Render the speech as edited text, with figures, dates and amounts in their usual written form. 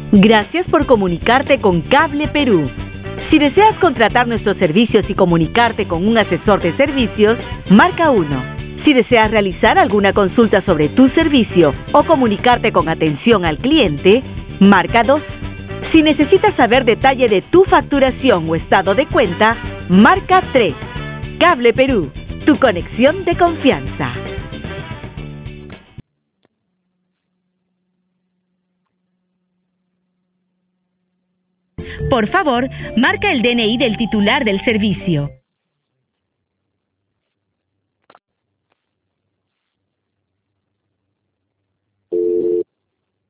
Gracias por comunicarte con Cable Perú. Si deseas contratar nuestros servicios y comunicarte con un asesor de servicios, marca 1. Si deseas realizar alguna consulta sobre tu servicio o comunicarte con atención al cliente, marca 2. Si necesitas saber detalle de tu facturación o estado de cuenta, marca 3. Cable Perú, tu conexión de confianza. Por favor, marca el DNI del titular del servicio.